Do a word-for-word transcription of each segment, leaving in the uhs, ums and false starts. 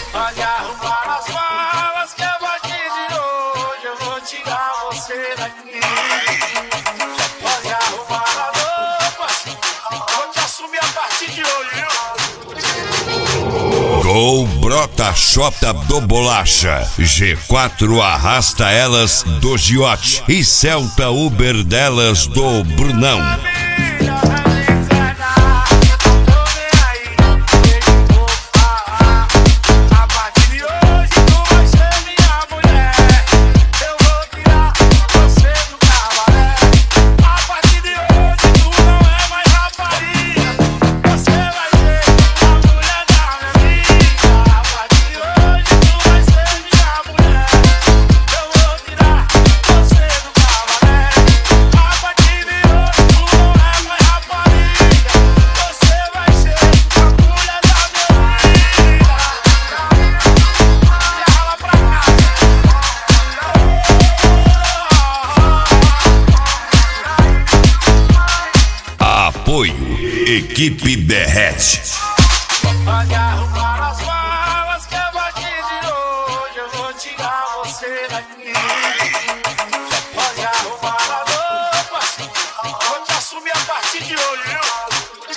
Pode arrumar as malas que a partir de hoje eu vou tirar você daqui. Pode arrumar as roupas, vou te assumir a partir de hoje, viu? Gol brota Xota do Bolacha, G quatro arrasta elas do Giote e Celta Uber delas do Brunão. Apoio Equipe Derrete. Pode arrumar as malas que a partir de hoje eu vou tirar você daqui. Pode arrumar as roupas, vou te assumir a partir de hoje, viu?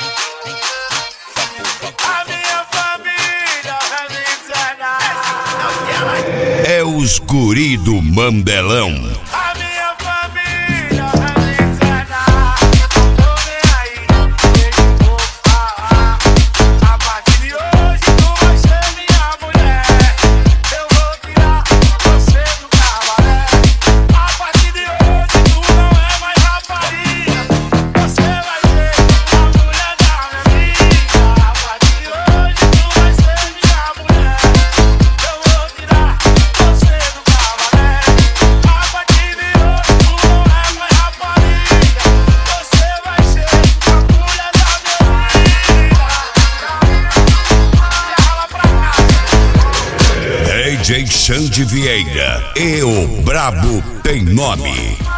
A minha família vai me ensinar. É os guri do Mandelão. A minha família vai me ensinar. Tô nem aí, deixa eu falar. A partir de hoje tu vai ser minha mulher. Eu vou tirar você do cabaré. A partir de hoje tu não é mais rapariga. Você vai ser a mulher da minha vida. A partir de hoje tu vai ser minha mulher. Eu vou tirar você do cabaré. A partir de hoje tu não é mais rapariga. Você vai ser a mulher da minha vida. Fala pra cá. D J Xande Vieira e o Brabo tem nome.